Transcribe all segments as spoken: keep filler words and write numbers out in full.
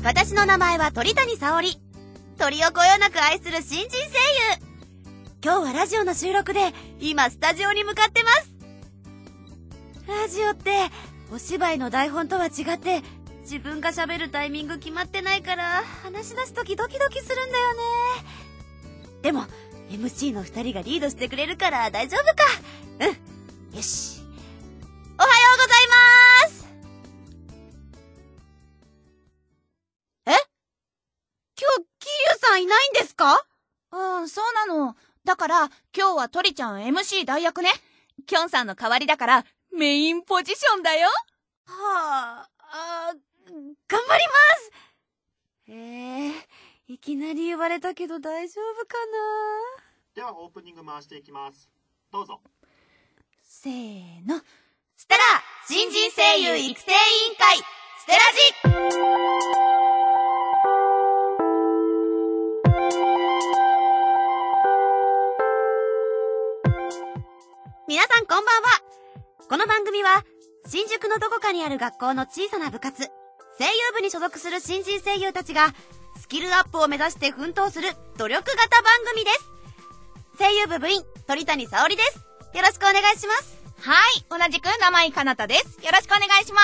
私の名前は鳥谷沙織。鳥をこよなく愛する新人声優。今日はラジオの収録で今スタジオに向かってます。ラジオってお芝居の台本とは違って自分が喋るタイミング決まってないから話し出すときドキドキするんだよね。でも エムシー のふたりがリードしてくれるから大丈夫か。うん、よし。おはようございます。え？今日キリュウさんいないんですか？ うん、そうなの。だから今日はトリちゃん エムシー 代役ね。キョンさんの代わりだからメインポジションだよ。 はあ、あ頑張ります。えー、いきなり言われたけど大丈夫かな。 ではオープニング回していきます。どうぞ。 せーの。 ステラ新人声優育成委員会ステラジ。皆さんこんばんは。この番組は新宿のどこかにある学校の小さな部活、声優部に所属する新人声優たちがスキルアップを目指して奮闘する努力型番組です。声優部部員鳥谷沙織です。よろしくお願いします。 はい、同じく生井かなたです。よろしくお願いします。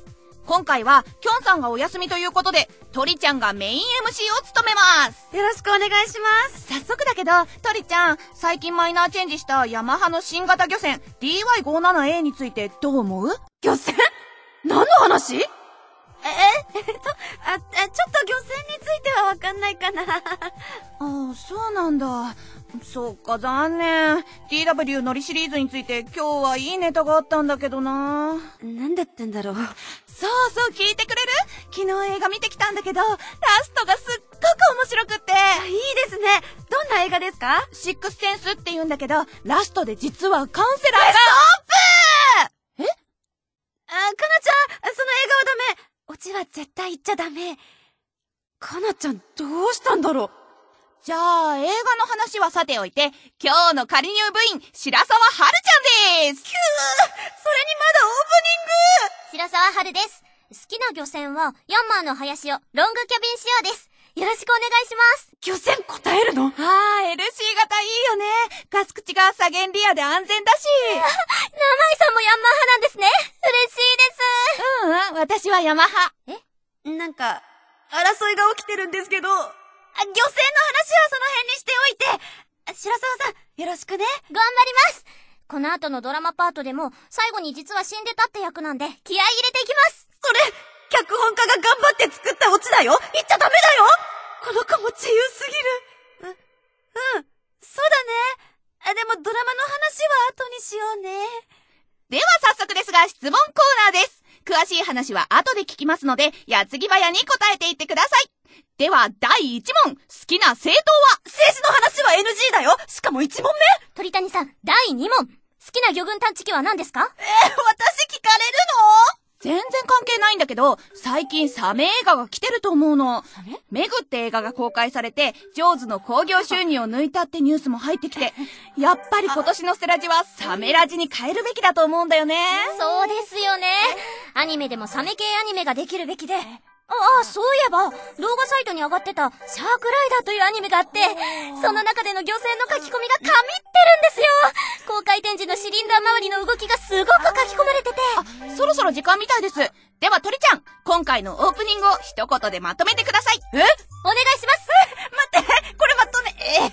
今回はキョンさんがお休みということでトリちゃんがメイン エムシー を務めます。 よろしくお願いします。 早速だけどトリちゃん、最近マイナーチェンジしたヤマハの新型漁船 ディーワイごじゅうななエー についてどう思う？ 漁船？何の話？え、え、えっと、あ、ちょっと漁船についてはわかんないかな。 ああ、そうなんだ。そうか、残念。 ティーダブリュー のりシリーズについて今日はいいネタがあったんだけどな。 なんだってんだろう。 そうそう、聞いてくれる？昨日映画見てきたんだけどラストがすっごく面白くって。 いいですね。どんな映画ですか？ シックスセンスって言うんだけどラストで実はカウンセラーが。 ストップ！え？あ、かなちゃん、その映画はダメ。オチは絶対言っちゃダメ。かなちゃんどうしたんだろう。 じゃあ映画の話はさておいて今日の仮入部員白沢はるちゃんです。 キュー、それにまだオープニング。 白沢はるです。好きな漁船はヤンマーの林をロングキャビン仕様です。よろしくお願いします。 漁船答えるの？ ああ、 エルシー 型いいよね。ガス口が左舷リアで安全だし。 生井さんもヤンマー派なんですね。嬉しいです。 うんうん、私はヤマハ。 え？ なんか争いが起きてるんですけど、あ、漁船の話はその辺にしておいて、白沢さんよろしくね。 頑張ります。この後のドラマパートでも最後に実は死んでたって役なんで気合い入れていきます。 それ脚本家が頑張って作ったオチだよ。言っちゃダメだよ。この子も自由すぎる。う、うん、そうだね。あ、でもドラマの話は後にしようね。 では早速ですが質問コーナーです。詳しい話は後で聞きますので矢継ぎ早に答えていってください。ではだいいち問、好きな政党は？ 政治の話は エヌジー だよ。しかもいち問目。 鳥谷さん、だいに問、好きな魚群探知機は何ですか？ えー、私聞かれるの？ 全然関係ないんだけど最近サメ映画が来てると思うの。 サメ？ メグって映画が公開されてジョーズの興行収入を抜いたってニュースも入ってきて、やっぱり今年のステラジはサメラジに変えるべきだと思うんだよね。 そうですよね。アニメでもサメ系アニメができるべきで、ああ、そういえば動画サイトに上がってたシャークライダーというアニメがあって、その中での漁船の書き込みが神ってるんですよ。公開展示のシリンダー周りの動きがすごく書き込まれてて、 あ、そろそろ時間みたいです。では鳥ちゃん、今回のオープニングを一言でまとめてください。 え？ お願いします。 待って、これまとめ、ええー、あ、もう、一体どうしろ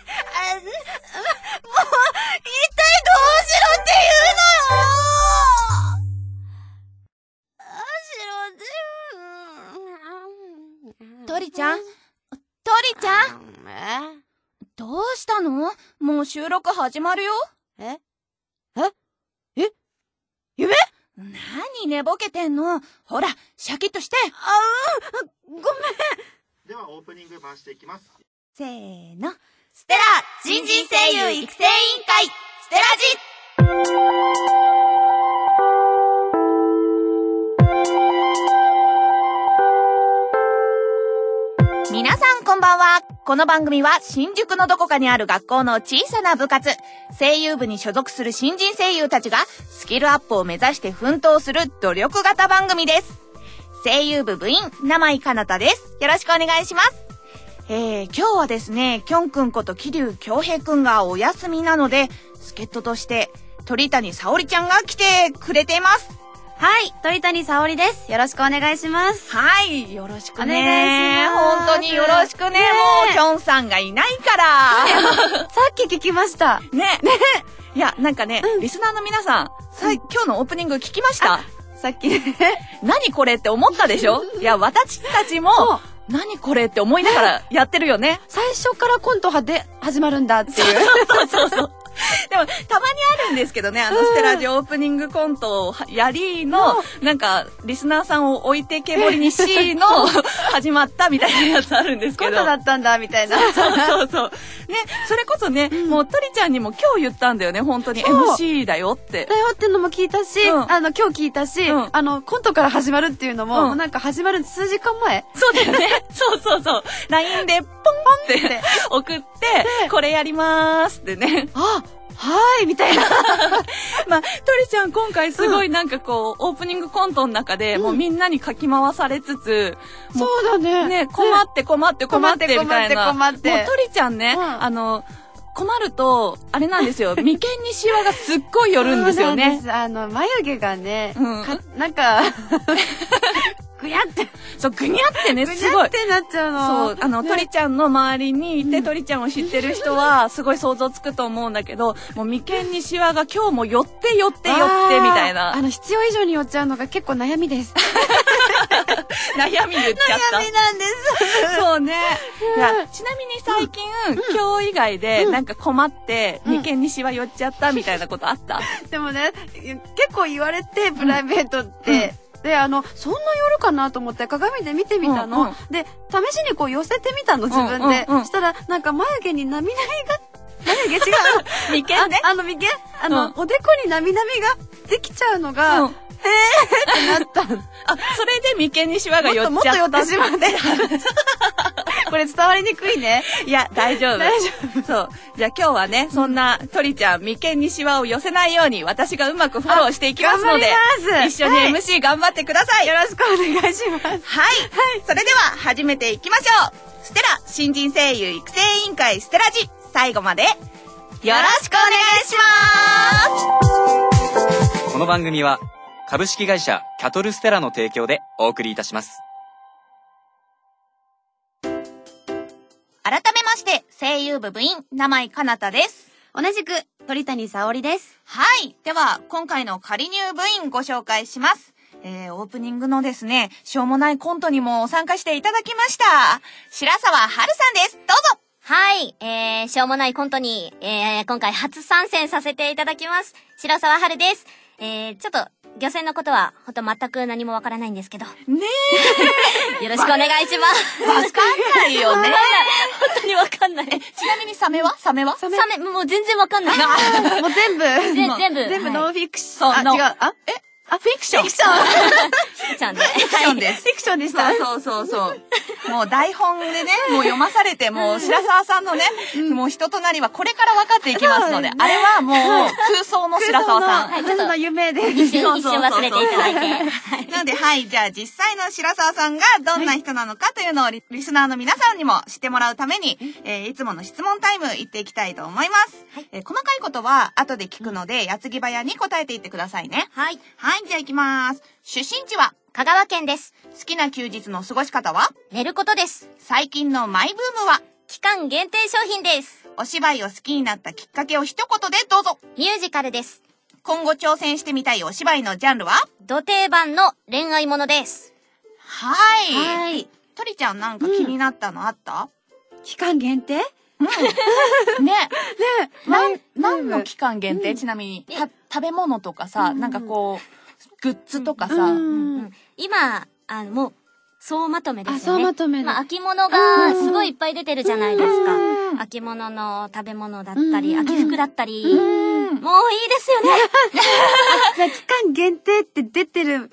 って言うのよ。 トリちゃん、トリちゃん、 え？ どうしたの？もう収録始まるよ。 え？え？え？夢？ 何寝ぼけてんの？ほら、シャキッとして。 あ、うん、ごめん。 ではオープニング回していきます。 せーの。 ステラ新人声優育成委員会ステラジ。 皆さんこんばんは。この番組は新宿のどこかにある学校の小さな部活、声優部に所属する新人声優たちがスキルアップを目指して奮闘する努力型番組です。 声優部部員、生井かなたです。よろしくお願いします。えー、今日はですね、きょんくんこと桐生恭平くんがお休みなので、助っ人として鳥谷沙織ちゃんが来てくれています。 はい、鳥谷沙織です。よろしくお願いします。 はい、よろしくね。 お願いします。 本当によろしくね。ねもうきょんさんがいないから。 さっき聞きました。 ね。ね。いや、なんかね、うん、リスナーの皆さん、さ、今日のオープニング聞きました？ さっきね。 何これって思ったでしょ？いや、私たちも、何これって思いながらやってるよね。 最初からコントで始まるんだっていう。 そうそうそう。でも、たまにあるんですけどね、あの、ステラジオオープニングコントをやりの、なんか、リスナーさんを置いてけぼりにしの、始まったみたいなやつあるんですけど。 コントだったんだ、みたいな。 そうそうそう。ね、それこそね、うん、もう、トリちゃんにも今日言ったんだよね、本当に。エムシー だよって。 だよってのも聞いたし、うん、あの、今日聞いたし、うん、あの、コントから始まるっていうのも、うん、もうなんか始まる数時間前。 そうだよね。そうそうそう。ライン で、ポンって送って、これやりまーすってね。 あはーいみたいな。 まあ、トリちゃん今回すごいなんかこう、うん、オープニングコントの中で、うん、もうみんなにかき回されつつ、 そうだね。 ね、困って困って困ってみたいな。 困って困って。 もうトリちゃんね、うん、あの、困ると、あれなんですよ、眉間にシワがすっごい寄るんですよね。そうなんです。 あの、眉毛がね、うん、かなんか、ぐにゃって。 そう、ぐにゃってね、すごい。 ぐにゃってなっちゃうの。 そう、あの、ね、鳥ちゃんの周りにいて、うん、鳥ちゃんを知ってる人は、すごい想像つくと思うんだけど、もう眉間にシワが今日も寄って寄って寄ってみたいな。 あの、必要以上に寄っちゃうのが結構悩みです。 悩み言っちゃった。 悩みなんです。 そうね。いや、ちなみに最近、うん、今日以外で、なんか困って、眉間にシワ寄っちゃったみたいなことあった？ でもね、結構言われて、プライベートって、うんうんで、あの、そんな夜かなと思って鏡で見てみたの。うんうん、で、試しにこう寄せてみたの、自分で。うんうんうん、したら、なんか眉毛になみなみが、眉毛違う。 眉間ね。 あの、眉間あの、うん、おでこになみなみができちゃうのが、うん、へーってなった。 あ、それで眉間にシワが寄っちゃった。もっと、もっと寄ってしまって。 これ伝わりにくいね。 いや、大丈夫。大丈夫。そう。じゃあ今日はね、そんな鳥ちゃん、眉間にシワを寄せないように、私がうまくフォローしていきますので、一緒に エムシー 頑張ってください。 よろしくお願いします。はい。はい。 それでは始めていきましょう。ステラ新人声優育成委員会ステラジ、最後までよろしくお願いします。 この番組は株式会社キャトルステラの提供でお送りいたします。 改めまして、声優部部員、生井かなたです。 同じく、鳥谷沙織です。 はい。では、今回の仮入部員ご紹介します。えー、オープニングのですね、しょうもないコントにも参加していただきました。白沢春さんです。どうぞ。 はい。えー、しょうもないコントに、えー、今回初参戦させていただきます。白沢春です。えー、ちょっと、漁船のことは、ほんと全く何もわからないんですけど。ねえ。よろしくお願いします。 わかんないよね。 本当にわかんない。 え、ちなみにサメはサメはサメ、もう全然わかんない。 もう全部。 全部。 全部ノンフィクション。 あ、違う。あ、えあ、フィクション。 フィクション。フィクションで。 フィクションです。 フィクションでした。 そうそうそう。もう台本でね、もう読まされて、もう白沢さんのね、もう人となりはこれから分かっていきますので、あれはもう空想の白沢さん。 はい、ちょっと夢で。 一瞬、一瞬忘れていただいて。 なので、はい、じゃあ実際の白沢さんがどんな人なのかというのをリスナーの皆さんにも知ってもらうために、えー、いつもの質問タイム行っていきたいと思います。はい、えー、細かいことは後で聞くので、矢継ぎ早に答えていってくださいね。 はい。 はい、じゃあ行きます。出身地は香川県です。 好きな休日の過ごし方は寝ることです。 最近のマイブームは期間限定商品です。 お芝居を好きになったきっかけを一言でどうぞ。 ミュージカルです。 今後挑戦してみたいお芝居のジャンルはド定番の恋愛ものです。 はい。はい。トリちゃんなんか気になったのあった、 うん、期間限定うん。ね。ね。なん、何の期間限定、うん、ちなみに。た、食べ物とかさ、うん、なんかこう、グッズとかさ。うんうん、今、あの、もう、総まとめですよね。 総まとめで。 まあ、秋物がすごいいっぱい出てるじゃないですか。うん、秋物の食べ物だったり、うん、秋服だったり。うん、もういいですよね。 あ、じゃあ期間限定って出てる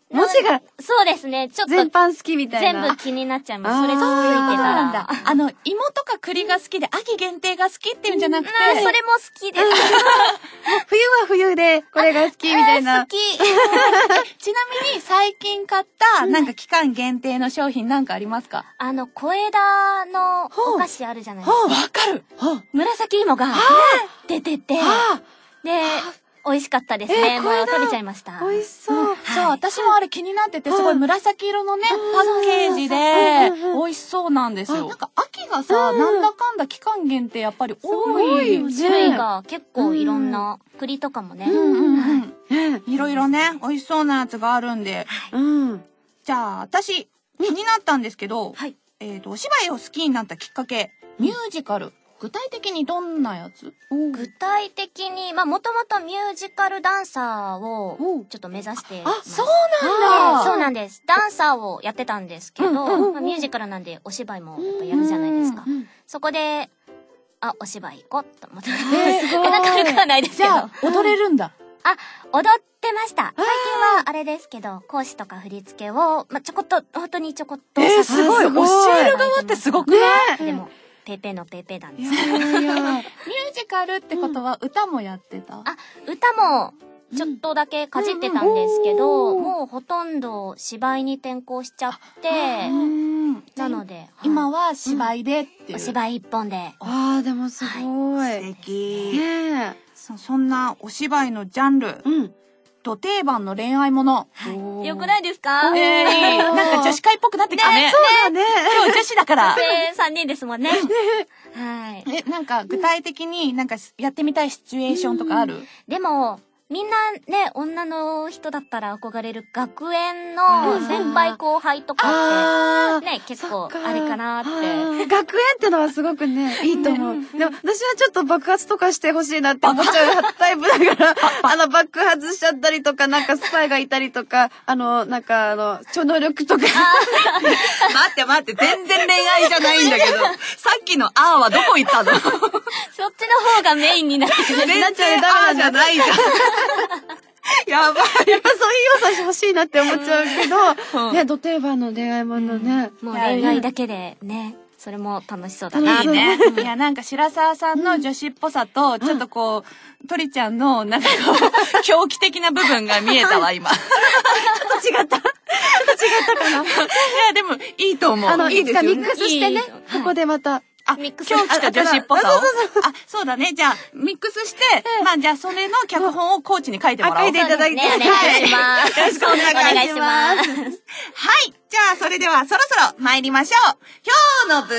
文字がそうですね。ちょっと全般好きみたいな。 全部気になっちゃいます。 あーそれがついてたら。 あの、芋とか栗が好きで、秋限定が好きっていうんじゃなくて、 あーそれも好きです。 冬は冬でこれが好きみたいな。 好き。 ちなみに最近買った、なんか期間限定の商品なんかありますか？ あの、小枝のお菓子あるじゃないですか。 わかる。 紫芋が出てて、 あで、美味しかったですえね。 ー小枝もう食べちゃいました。 美味しそう。 そう、私もあれ気になってて、すごい紫色のね、パッケージで、美味しそうなんですよ。なんか秋がさ、なんだかんだ期間限定やっぱり多いよね。 種類が結構いろんな、栗とかもね。 うんうんうん。 ねいろいろね、美味しそうなやつがあるんで。 うん。 じゃあ、私、気になったんですけど、 はいえっと、お芝居を好きになったきっかけ、ミュージカル。具体的にどんなやつ？ 具体的に、まあ、もともとミュージカルダンサーをちょっと目指してます。 あ、そうなんだ。 そうなんです。ダンサーをやってたんですけど、 うんうんうんまあ、ミュージカルなんでお芝居もやっぱやるじゃないですか。 うんうんそこで、あ、お芝居行こうと思って。 えーすごいなかなかはないですけど。 じゃあ、踊れるんだ。 あ、踊ってました。最近はあれですけど、講師とか振り付けを、まあ、ちょこっと、本当にちょこっと。 えー、すごい。 すごい教える側ってすごくない？ でも、ペーペーのペーペーなんです。 いやいや。 ミュージカルってことは歌もやってた？ あ、歌も、ちょっとだけかじってたんですけど、もうほとんど芝居に転向しちゃって、なので、 今は芝居でっていう。 お芝居一本で。 ああ、でもすごい。 素敵。 ねえ。 そそんなお芝居のジャンル、 うん。 ド定番の恋愛もの。 よくないですかえー、いい。なんか女子会っぽくなってきたね。 そうだね。 今日女子だから。 で、さんにんですもんね。はい。 え、なんか具体的になんかやってみたいシチュエーションとかある？ でも、みんなね、女の人だったら憧れる学園の先輩後輩とかあって、ね、結構そっかあれかなって。 学園ってのはすごくね、いいと思う。でも、私はちょっと爆発とかしてほしいなって思っちゃうタイプだから、あの、爆発しちゃったりとか、なんかスパイがいたりとか、あの、なんかあの、超能力とか。 待って待って、全然恋愛じゃないんだけど、さっきのあーはどこ行ったの？ そっちの方がメインになってくる。 全然あーじゃないじゃん。やばい。 やっぱそういう要素欲しいなって思っちゃうけど、ね、ド定番の恋愛ものね。 もう恋愛だけでね、それも楽しそうだなって。 ね。いや、なんか白沢さんの女子っぽさと、ちょっとこう、鳥ちゃんの、なんかこう、狂気的な部分が見えたわ、今。ちょっと違った。ちょっと違ったかな。いや、でも、いいと思う。 あの、いいいですよね。 つかミックスしてね、ここでまた。 あ、 ミックス狂気と女子っぽさを。 そうそうあ、そうだね。じゃあ、ミックスして、まあ、じゃあ、それの脚本をコーチに書いてもらおう。 あ書いていただいてね、お願いします。 よろしくお願いします。 お願いします。 はい。じゃあ、それではそろそろ参りましょう。今日の部活メ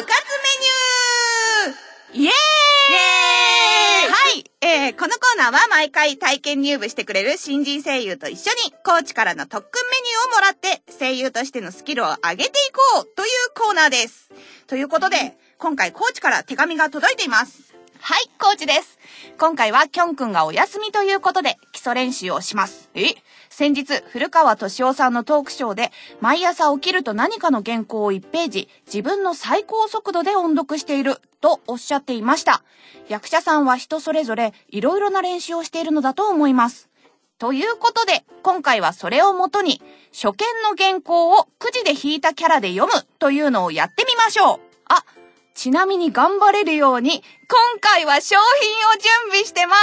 ニューイエーイはい。えー、このコーナーは毎回体験入部してくれる新人声優と一緒にコーチからの特訓メニューをもらって声優としてのスキルを上げていこうというコーナーです。ということで、今回コーチから手紙が届いています。はい、コーチです。今回はキョン君がお休みということで基礎練習をします。え先日、古川敏夫さんのトークショーで、毎朝起きると何かの原稿をいちページ、自分の最高速度で音読している、とおっしゃっていました。役者さんは人それぞれ、いろいろな練習をしているのだと思います。ということで、今回はそれをもとに、初見の原稿をくじで引いたキャラで読む、というのをやってみましょう。あ、ちなみに頑張れるように、今回は商品を準備してます。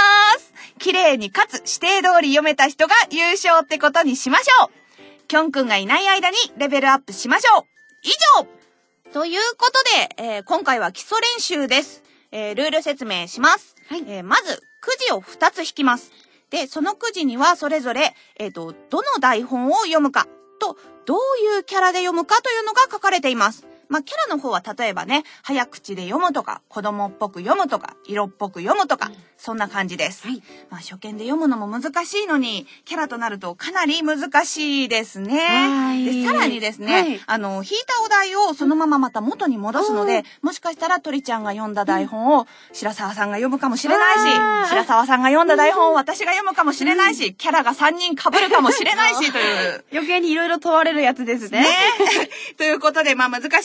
綺麗にかつ指定通り読めた人が優勝ってことにしましょう。キョン君がいない間にレベルアップしましょう。以上ということで、えー、今回は基礎練習です。えー、ルール説明します。はい。えー、まず、くじをふたつ引きます。で、そのくじにはそれぞれ、えっと、どの台本を読むかと、どういうキャラで読むかというのが書かれています。まあ、キャラの方は例えばね、早口で読むとか、子供っぽく読むとか、色っぽく読むとか、うん、そんな感じです。はい。まあ、初見で読むのも難しいのに、キャラとなるとかなり難しいですね。はい。で、さらにですね、はい、あの、引いたお題をそのまままた元に戻すので、うん、もしかしたら鳥ちゃんが読んだ台本を白沢さんが読むかもしれないし、白沢さんが読んだ台本を私が読むかもしれないし、キャラがさんにん被るかもしれないし、という。 余計にいろいろ問われるやつですね。 ね。ということで、まあ難しい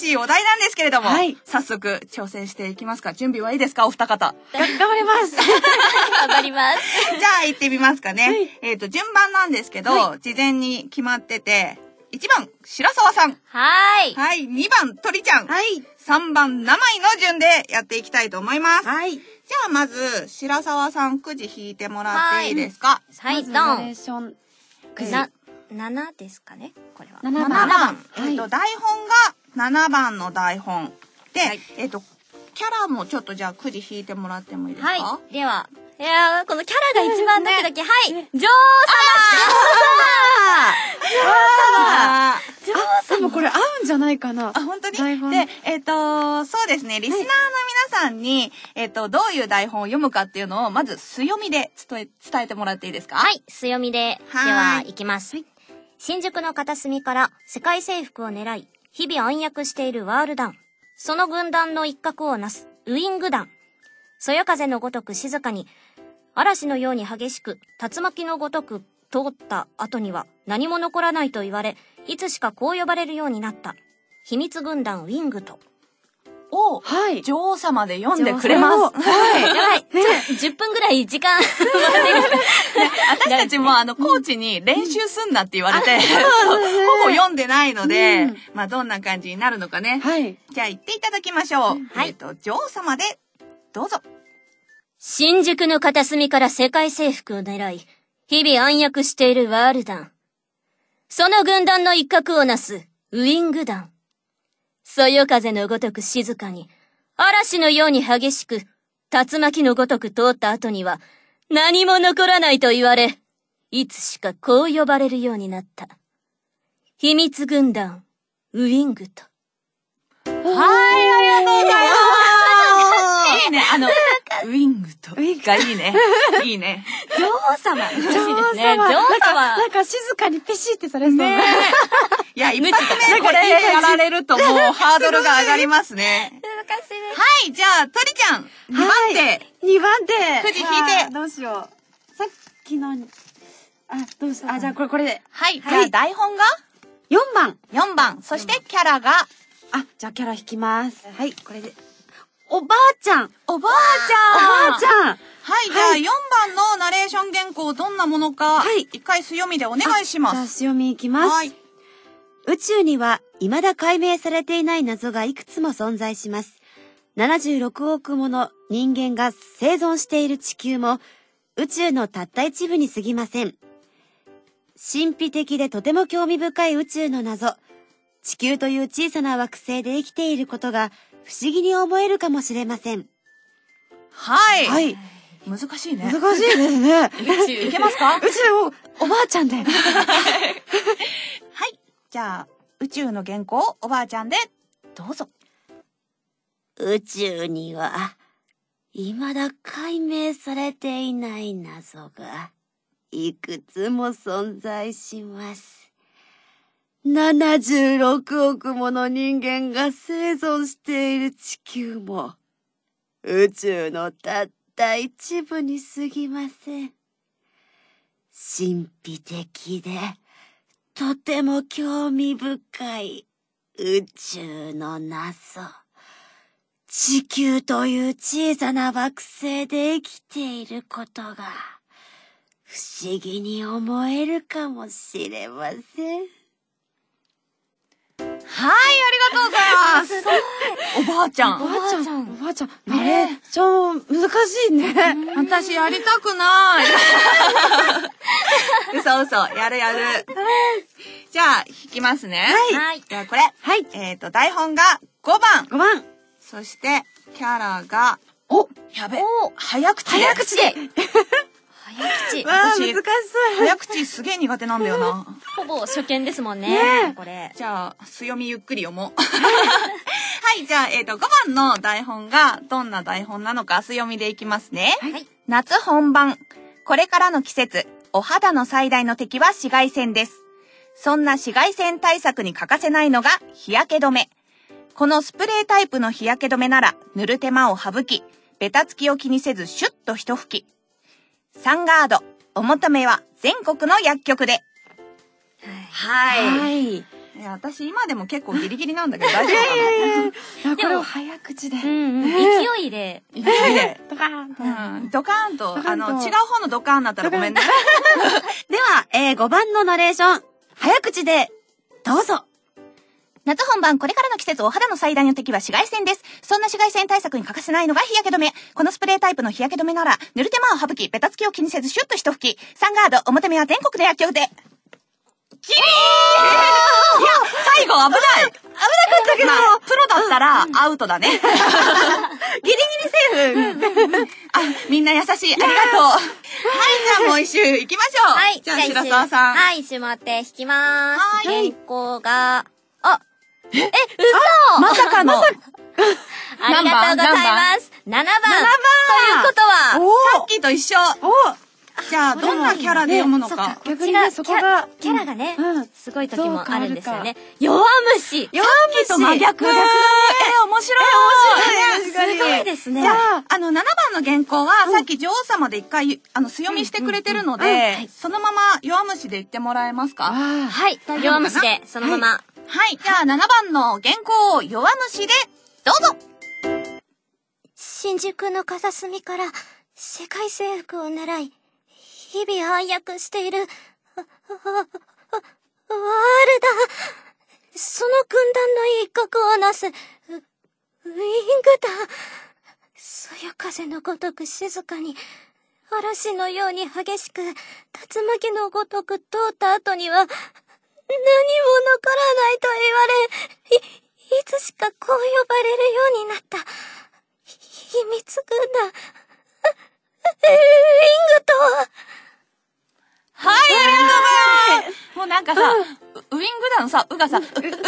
しいお題なんですけれども、 はい早速挑戦していきますか。準備はいいですか、お二方。 が頑張ります。 頑張ります。 じゃあ行ってみますかね。 はいえっ、と、順番なんですけど、 は事前に決まってて、いちばん、白沢さん。 はーい。 はい、にばん、鳥ちゃん。 はい。 さんばん、名前の順でやっていきたいと思います。 はい。 じゃあまず、白沢さん、くじ引いてもらっていいですか？ はい、ドまずナレーン。 ションくじ。 な、ななですかねこれは。 ななばん。 ななばん。 はいえっ、と、台本がななばんの台本。で、 はいえっ、と、キャラもちょっとじゃあくじ引いてもらってもいいですか？ はい。では、いやー、このキャラが一番ドキドキ。はい。女王あーあ、でもこれ合うんじゃないかな。 あ、本当に台本で、えっ、と、そうですね、リスナーの皆さんに、えっ、と、どういう台本を読むかっていうのを、まず、素読みで伝え、伝えてもらっていいですか？ はい、素読みで。ではは、いきます。新宿の片隅から世界征服を狙い、日々暗躍しているワールダン。その軍団の一角をなすウィング団。そよ風のごとく静かに、嵐のように激しく、竜巻のごとく通った後には何も残らないと言われ、いつしかこう呼ばれるようになった。秘密軍団ウィングと。 を、 はい。 女王様で読んでくれます。 はい。 やばい。ちょ、じゅっぷんぐらい時間もらっていいですか？ 私たちもあの、コーチに練習すんなって言われて、ほぼ読んでないので、 うんまあ、どんな感じになるのかね。 はい。 じゃあ、言っていただきましょう。 はいえっ、と、女王様で、どうぞ。 新宿の片隅から世界征服を狙い、日々暗躍しているワールダン。その軍団の一角をなすウィング団。そよ風のごとく静かに、嵐のように激しく、竜巻のごとく通った後には、何も残らないと言われ、いつしかこう呼ばれるようになった。秘密軍団、ウィングと。 はい、ありがとうございます。いいね、あの、ウィングと。がいいね。いいね。 女王様。嬉しいですね。 女王様女王様。 なんか静かにペシってされそうな。 ねいや、一発目これやられるともうハードルが上がりますね。 難しいです。 はい、じゃあ、鳥ちゃん、にばん手。 にばん手。 くじ引いてあーどうしよう。さっきの、あ、どうしよう。あ、じゃあこれ、これで。 はい、じゃあ台本がよんばん。 よんばん。そしてキャラが、 あ、じゃあキャラ引きます。はい、これで。おばあちゃん。 おばあちおゃん。 ばあちゃん。 はい、じゃあよんばんのナレーション原稿どんなものか、 はい一回素読みでお願いしまじゃあ、 す。 読みいきます。 はい。 宇宙には未だ解明されていない謎がいくつも存在します。ななじゅうろくおくもの人間が生存している地球も宇宙のたった一部に過ぎません。神秘的でとても興味深い宇宙の謎。地球という小さな惑星で生きていることが不思議に思えるかもしれません。 はい。 はい。 難しいね。 難しいですね。 宇宙いけますか？ 宇宙をおばあちゃんで。 はい。じゃあ、宇宙の原稿、おばあちゃんで、どうぞ。 宇宙には未だ解明されていない謎がいくつも存在します。ななじゅうろくおくもの人間が生存している地球も宇宙のたった一部に過ぎません。神秘的でとても興味深い宇宙の謎。地球という小さな惑星で生きていることが不思議に思えるかもしれません。 はい、ありがとうございます。おばあちゃん。 おばあちゃん。おばあちゃん。ナレーション難しいね。 私やりたくない。嘘嘘、やるやる。じゃあ、引きますね。 はい。 じゃあこれ。 はい。 えっと、台本がごばん。 ごばん。 そして、キャラが、 お、 やべ。早口で。 早口で。 早口。 わあ、難し私そう。 早口すげえ苦手なんだよな。 ほぼ初見ですもんねね。これ。 じゃあ、素読みゆっくり読もう。はい、じゃあ、えっと、ごばんの台本がどんな台本なのか素読みでいきますね。 はい。 夏本番。これからの季節、お肌の最大の敵は紫外線です。そんな紫外線対策に欠かせないのが日焼け止め。このスプレータイプの日焼け止めなら塗る手間を省き、ベタつきを気にせずシュッと一吹き。サンガード、お求めは全国の薬局で。 はい。 えいや、私今でも結構ギリギリなんだけど大丈夫かな。いやいやいや。 これを早口で。 うんうん。勢いで。 勢いで。 ドカーンと。 うん。ドカーンと、 ドカーンとあの、違う方のドカーンだったらごめんね。 では、えー、ごばんのナレーション、早口で、どうぞ。 夏本番、これからの季節、お肌の最大の敵は紫外線です。そんな紫外線対策に欠かせないのが日焼け止め。このスプレータイプの日焼け止めなら、塗る手間を省き、ベタつきを気にせずシュッと一吹き。サンガード、表目は全国で薬局で。キリーいや、最後危ない危なかったけど、まあ、プロだったらアウトだね。ギリギリセーフ。あ、みんな優しい。ありがとう。はい、じゃあもう一周行きましょう。 はい。 じゃあ白沢さん。 はい、一周回って引きまーす。 はい。 原稿が、あ、え、嘘まさかの。 ありがとうございます。ななばん。ということは、 さっきと一緒。じゃあ、どんなキャラで読むのか。 逆にね、そこが。 キャラがね、すごい時もあるんですよね。 そう弱虫。 弱虫と真逆。え、面白い。面白い。 すごいですね。 じゃあ、あの、ななばんの原稿は、さっき女王様で一回、あの、素読みしてくれてるので、そのまま弱虫で言ってもらえますか？ はい。弱虫で、そのまま。 はい。じゃあ、ななばんの原稿を弱虫で、どうぞ。 新宿の片隅から世界征服を狙い、日々暗躍している、ワールダ。その軍団の一角をなす、ウ、ウィングだ。そよ風のごとく静かに、嵐のように激しく、竜巻のごとく通った後には、何も残らないと言われ、い、いつしかこう呼ばれるようになった。秘密軍団、ウィングとは、 はい、ありがとうございます。もうなんかさ、ウィングダのさ、うがさ、う、う、う、う、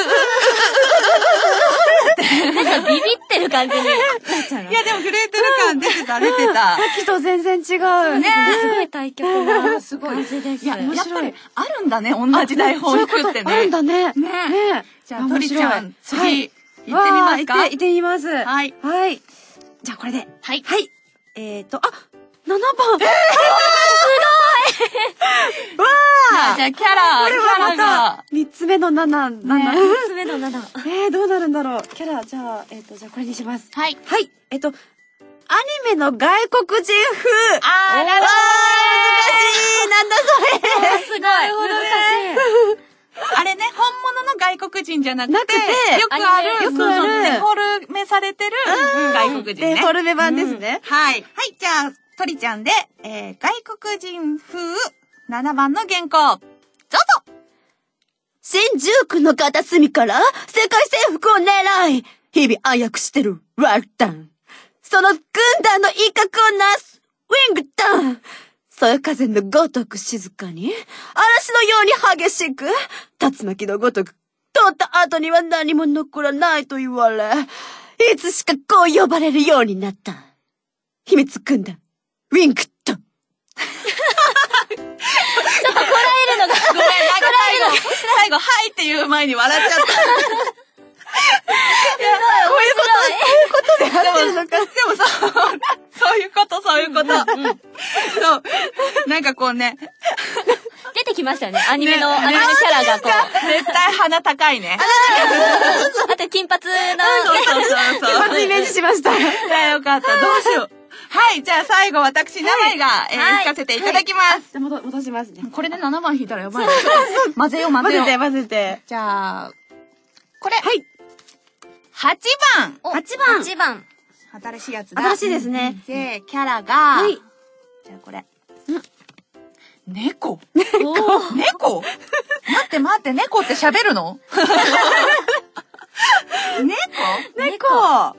なんかビビってる感じになっちゃうの。 いやでも震えてる感出てた、出てた。 さっきと全然違う。 ねすごい対局なすごい感じです。 いや、やっぱりあるんだね、同じ台本引くってね。 あるんだね。 ねじゃあ、とりちゃん、次、行ってみますか？ 行ってみます。 はい。 はい。じゃあこれで。 はい。 はい。えーと、あ、ななばん。えー、 すごいわーじゃあ、キャラ、キャラが。 三つ目のなな、なな。 三つ目のなな。 えー、どうなるんだろう。キャラ、じゃあ、えーと、じゃあこれにします。 はい。 はい。えっと、アニメの外国人風。 あー、なるほど。 難しい。なんだそれ。 すごい。難しい。 あれね、本物の外国人じゃなくて、 なくてよくある、 よくあるデフォルメされてる外国人ね。 デフォルメ版ですね。 はい。はい、じゃあ、とりちゃんで、えー、外国人風ななばんの原稿。どうぞ。 新宿の片隅から世界征服を狙い、日々暗躍してるワルタン。その軍団の一角をなすウィングタン。そよ風のごとく静かに、嵐のように激しく、竜巻のごとく、通った後には何も残らないと言われ、いつしかこう呼ばれるようになった。秘密軍団、ウィングタン。 ちょっとこらえるのが、ごめん、なんか最後、最後、はいっていう前に笑っちゃった。いや、こういうこと、こういうことで合ってるのか。でもさ、そういうこと、そういうこと。そう。なんかこうね。 出てきましたよね。アニメの、アニメキャラがこう。 絶対鼻高いね。 あと金髪の。 そうそうそうそう。 まずイメージしました。 いや、よかった。どうしよう。はい、じゃあ最後私、名前が、えー、弾かせていただきます。 じゃあ戻、戻しますね。 これでななばん弾いたらやばい。混ぜよう、混ぜよう。 混ぜて、混ぜて。 じゃあ、これ。 はい。 はちばん。 はちばん。 はちばん。 新しいやつだ。 新しいですね。 で、キャラが、 はい。 じゃあこれ。猫猫猫待って待って、猫って喋るの猫猫はい。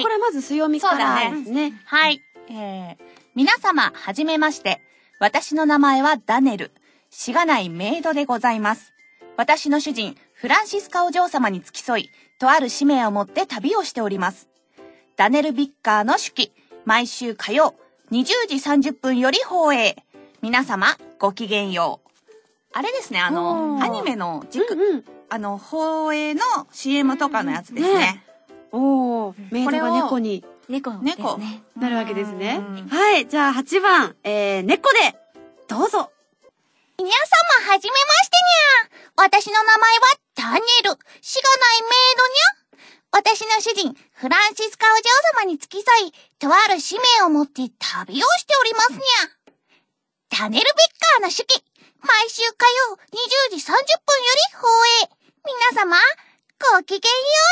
これまず強みからですね。 はい。えー、皆様、はじめまして。私の名前はダネル。しがないメイドでございます。私の主人、フランシスカお嬢様に付き添い、とある使命を持って旅をしております。ダネル・ビッカーの手記、毎週火曜、にじゅうじさんじゅっぷんより放映。皆様、ごきげんよう。あれですね、あの、アニメの軸、 うんうん、 あの、放映の シーエム とかのやつですね。ねおー、メイドが猫に。 猫ですね。猫。 なるわけですね。はい、じゃあはちばん、えー、猫で、どうぞ。 皆様、はじめましてにゃ。私の名前はタネル、しがないメイドにゃ。私の主人、フランシスカお嬢様に付き添い、とある使命を持って旅をしておりますにゃ。タネルベッカーの手記、毎週火曜にじゅうじさんじゅっぷんより放映。皆様、ごきげんよ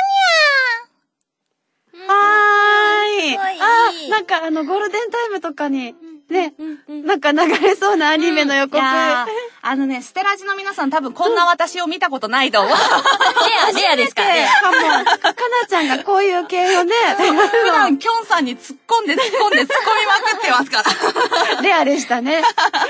うにゃ。はーい。 あ、 なんかあの、ゴールデンタイムとかに、ね、なんか流れそうなアニメの予告。うん、 あのね、ステラジの皆さん多分こんな私を見たことないと思う。レア、レアですかね。 かも、かなちゃんがこういう系をね、 普段キョンさんに突っ込んで突っ込んで突っ込みまくってますから。 レアでしたね。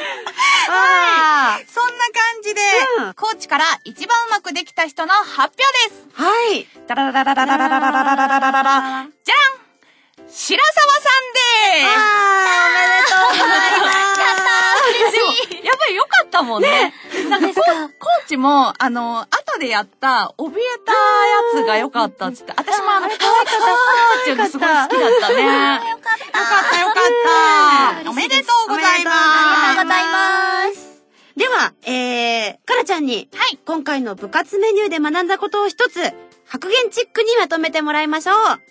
はい。そんな感じで、うん、コーチから一番うまくできた人の発表です。 はい。 ダラララララララララララララララじゃん白沢さんでーす。 あー、おめでとうございます。 やったー、嬉しい。やっぱり良かったもんね。なんかコーチも、あの、後でやった、怯えたやつが良かったっつって、私もあの、可愛かったっていうのすごい好きだったね。よかった。よかった、よかった。おめでとうございます。 ありがとうございます。 では、えー、かなちゃんに、はい、今回の部活メニューで学んだことを一つ、白言チックにまとめてもらいましょう。 はい。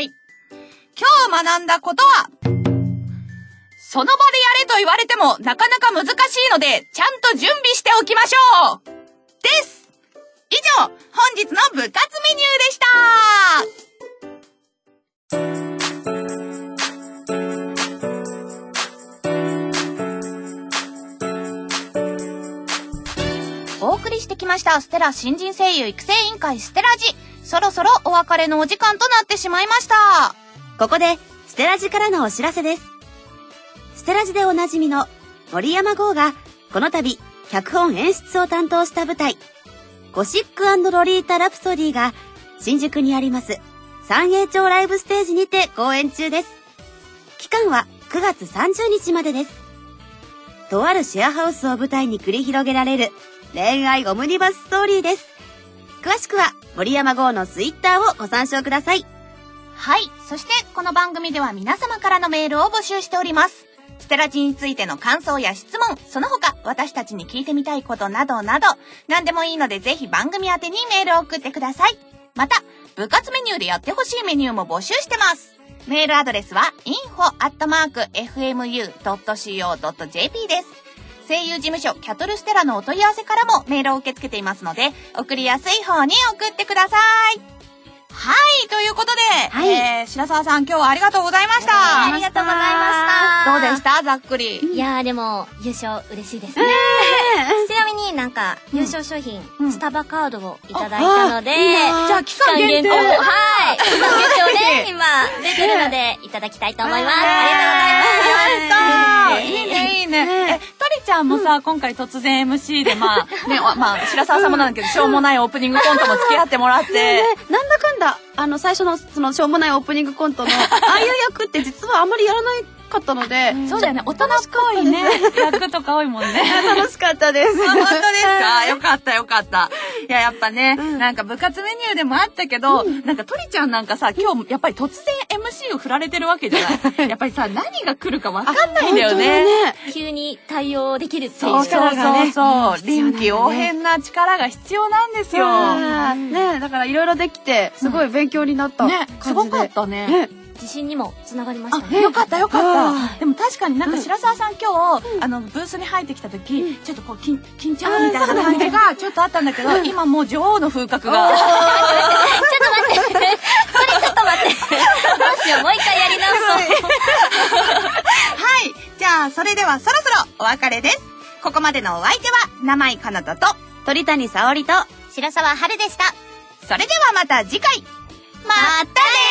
今日学んだことは、その場でやれと言われてもなかなか難しいので、ちゃんと準備しておきましょうです。以上、本日の部活メニューでした。お送りしてきましたステラ新人声優育成委員会ステラジ。そろそろお別れのお時間となってしまいました。 ここでステラジからのお知らせです。ステラジでおなじみの森山剛がこの度脚本演出を担当した舞台ゴシック&ロリータラプソディが新宿にあります三栄町ライブステージにて公演中です。期間はくがつさんじゅうにちまでです。とあるシェアハウスを舞台に繰り広げられる恋愛オムニバスストーリーです。詳しくは森山剛のツイッターをご参照ください。 はい。そしてこの番組では皆様からのメールを募集しております。ステラジについての感想や質問、その他私たちに聞いてみたいことなどなど、何でもいいのでぜひ番組宛てにメールを送ってください。また、部活メニューでやってほしいメニューも募集してます。メールアドレスは インフォ アットマーク エフエムユー ドット シーオー ドット ジェーピー です。声優事務所キャトルステラのお問い合わせからもメールを受け付けていますので、送りやすい方に送ってください。はい、ということで、はい、えー、白沢さん今日はありがとうございました。 ありがとうございました。 どうでしたざっくり。 いやーでも、優勝嬉しいですね。ちなみになんか、優勝商品、うん、スタバカードをいただいたので、 いいじゃあ期間限定。 はい。期間限定で今出てるので、いただきたいと思います。ありがとうございます。 いいね、いいね。え、トリちゃんもさ、今回突然 エムシー で、まあ、ね、まあ、白沢さんもなんだけど、しょうもないオープニングコントも付き合ってもらって。 なんだかんだ、あの、最初の、その、しょうもないオープニングコントの、ああいう役って実はあんまりやらないかったので、 そうだよね、大人っぽいね、役とか多いもんね。 楽しかったです。 本当ですか？よかったよかった。いや、やっぱね、なんか部活メニューでもあったけど、なんかトリちゃんなんかさ、今日やっぱり突然 エムシー を振られてるわけじゃない。やっぱりさ、何が来るかわかんないんだよね。 急に対応できるっていう。 そうそうそうそう。臨機応変な力が必要なんですよ。 ね、だからいろいろできて、すごい勉強になった。 ね、すごかったね。 自信にもつながりましたね。よかったよかった。でも確かになんか白沢さん今日、あの、ブースに入ってきた時、ちょっとこう、緊張みたいな感じがちょっとあったんだけど、今もう女王の風格が。 ちょっと待って。それちょっと待って。どうしよう、もう一回やり直そう。 はい。じゃあ、それではそろそろお別れです。ここまでのお相手は、生井かなたと、 鳥谷沙織と、 白沢春でした。 それではまた次回。またねー。